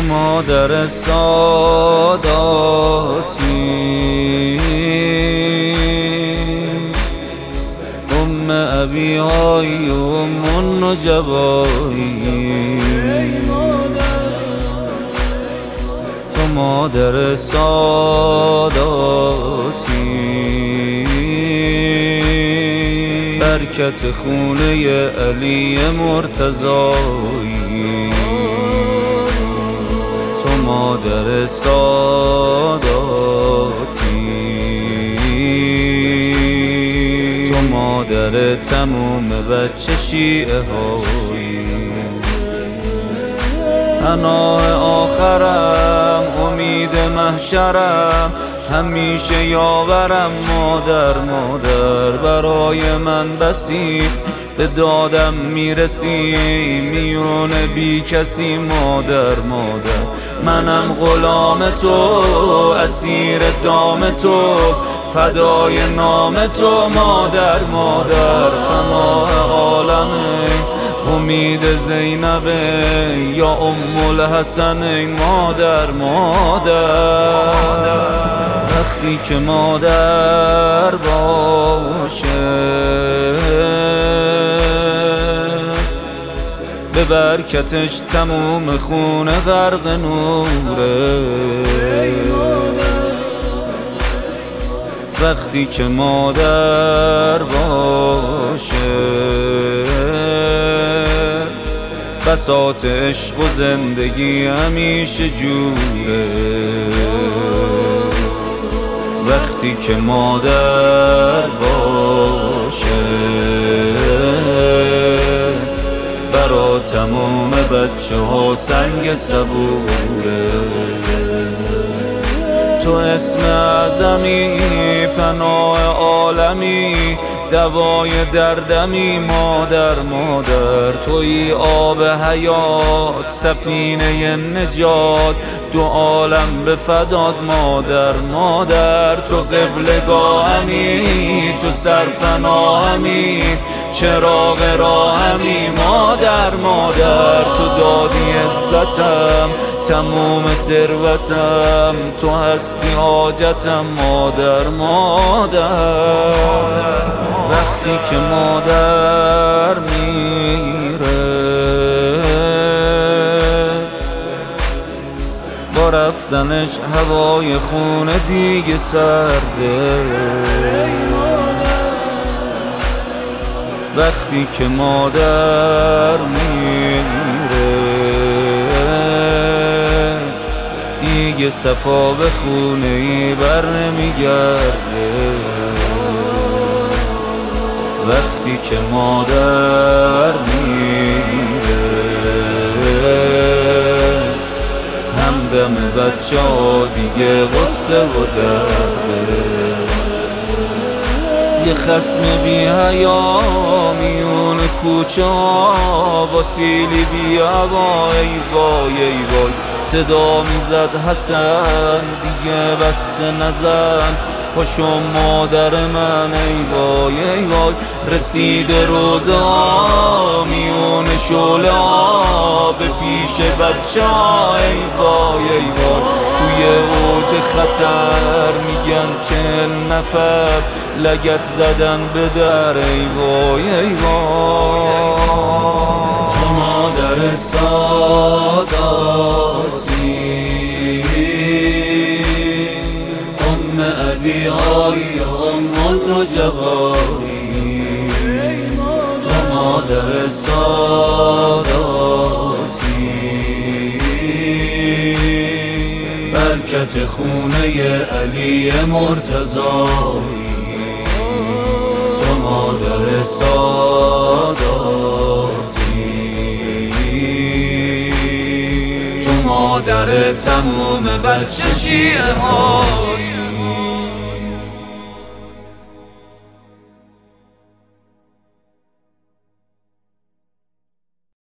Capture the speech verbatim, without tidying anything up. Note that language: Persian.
مادر ساداتی، ام ابی های ام النجبایی، تو مادر ساداتی، برکت خونه علی مرتضایی، تو مادر ساداتی، تو مادر تموم بچه شیعه هایی، حنای آخرم امید محشرم، همیشه یاورم مادر مادر، برای من بسی به دادم میرسی، میون بی کسی مادر مادر، منم غلام تو اسیر دام تو، فدای نام تو مادر مادر، پناه عالمه امید زینبه یا ام الحسن مادر مادر، وقتی که مادر باشه به برکتش تموم خونه غرق نوره، وقتی که مادر باشه بساط عشق و زندگی همیشه جوره، وقتی که مادر باشه برا تمام بچه ها سنگ صبوره، تو اسم اعظمی پناه عالمی، دوای دردمی مادر مادر، توی آب حیات سفینه نجات، دو عالم به فداد مادر مادر، تو قبلگاهمی تو سرپناهمی، چراغ راهمی مادر مادر، تو دادی عزتم تموم ثروتم، تو هستی حاجتم مادر مادر، وقتی که مادر میره با رفتنش هوای خونه دیگه سرده، وقتی که مادر میره دیگه صفا به خونه ای بر نمیگرده، وقتی که مادر میره همدم بچه ها دیگه غصه و درده، یه خصم بی حیا میون کوچه ها با سیلی بی هوا، ای وای ای وای صدا میزد حسن دیگه بس نزن، پاشو مادر من ای وای ای وای، رسید روزه ها میون شعله ها به پیش بچه ها، ای وای ای وای توی اوج خطر میگن چند نفر لگت زدن به در، ای وای ای وای، تو مادر ساداتی، ام ابی های ام النجبایی، تو مادر ساداتی، برکت خونه علی مرتضایی، تو مادر ساداتی، تو مادر تموم بچه شیعه های